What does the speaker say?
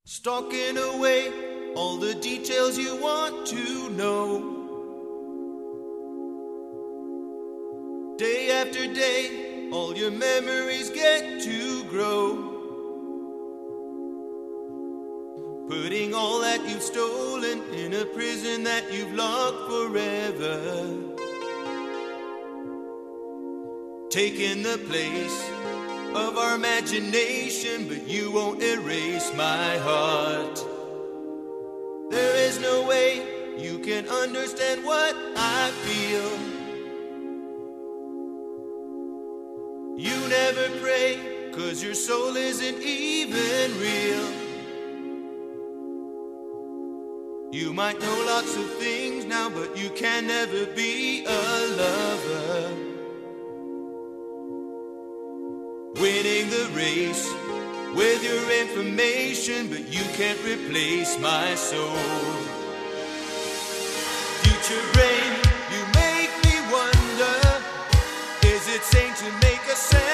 Stalking away all the details you want to know. Day after day, all your memories get to grow. Putting all that you've stolen in a prison that you've locked forever. Taking the place of our imagination, but you won't erase my heart. There is no way you can understand what I feel. You never pray, 'cause your soul isn't even real. You might know lots of things now, but you can never be a lover. Winning the race with your information, but you can't replace my soul. Future brain, you make me wonder, is it sane to make a sound?